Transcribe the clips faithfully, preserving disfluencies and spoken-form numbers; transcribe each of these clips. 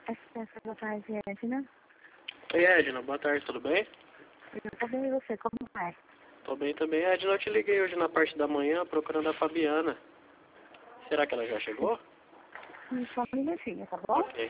Essa boa tarde, Edna. Oi, Edna, boa tarde, tudo bem? Eu tô bem, e você, como vai? Tô bem também. Edna, eu te liguei hoje na parte da manhã procurando a Fabiana. Será que ela já chegou? Hum, Só um minutinho, tá bom? Ok.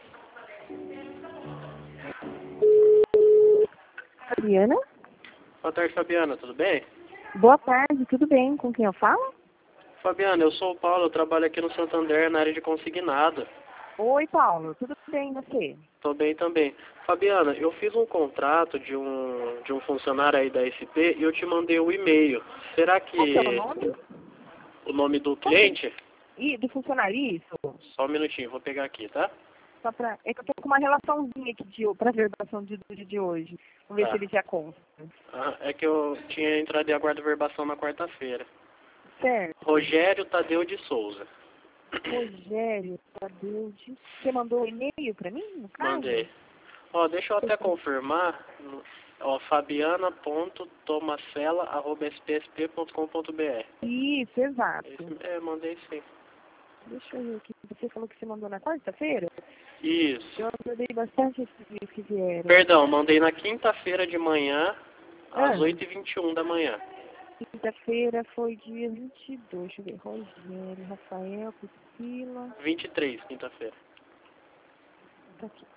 Fabiana? Boa tarde, Fabiana, tudo bem? Boa tarde, tudo bem? Com quem eu falo? Fabiana, eu sou o Paulo, eu trabalho aqui no Santander na área de consignado. Oi, Paulo, tudo bem, e você? Tô bem também. Fabiana, eu fiz um contrato de um, de um funcionário aí da S P e eu te mandei o e-mail. Será que Qual que é o nome? o nome do Qual que é? cliente? Ih, do funcionário, isso? Só um minutinho, vou pegar aqui, tá? Só pra... É que eu tô com uma relaçãozinha aqui de, pra verbação de, do dia de hoje. Vamos ver se Tá. ele já consta. Ah, é que eu tinha entrado em aguardo verbação na quarta-feira. Certo. Rogério Tadeu de Souza. Rogério Tadeu de... Você mandou um e-mail pra mim, no caso? Mandei. Ó, deixa eu até confirmar. Ó, fabiana ponto tomacella arroba s p s p ponto com ponto b r. Isso, exato. Esse- É, mandei sim. Deixa eu ver aqui. Você falou que você mandou na quarta-feira? Isso. Eu mandei bastante esses dias que vieram. Perdão, mandei na quinta-feira de manhã, às Ah, oito e vinte e um da manhã. quinta-feira foi dia vinte e dois. Deixa eu ver. Rogério, Rafael, Priscila. vinte e três, quinta-feira. Tá aqui.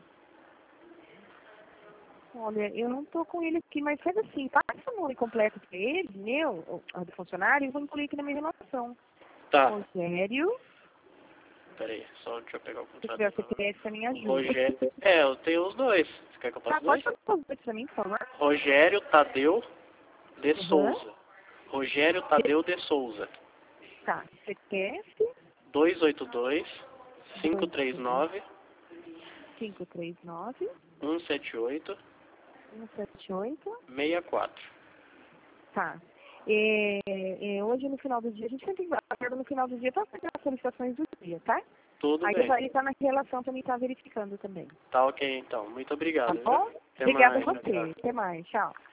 Olha, eu não tô com ele aqui, mas faz assim, passa o nome completo pra ele, meu, ou- ah, do funcionário, e eu vou incluir aqui na minha relação. Tá, Rogério, peraí, só deixa eu pegar o se contrato. tiver o C P F, você me ajuda. Rogério. É, eu tenho os dois. Você quer que eu passe Tá, os dois? pode passar os dois pra mim, por favor. Rogério Tadeu de Uhum. Souza. Rogério Tadeu de Souza. Tá, C P F, dois oito dois, cinco três nove, cinco três nove, um sete oito, um sete oito. seis quatro. Tá. É, é, hoje, no final do dia, a gente sempre acorda no final do dia para fazer as solicitações do dia, tá? Tudo Aí bem. vai estar na relação também, tá verificando também. Tá ok então. Muito Tá obrigado, viu? bom? Até Obrigada a mais. Tchau, você. tchau. Até mais. Tchau.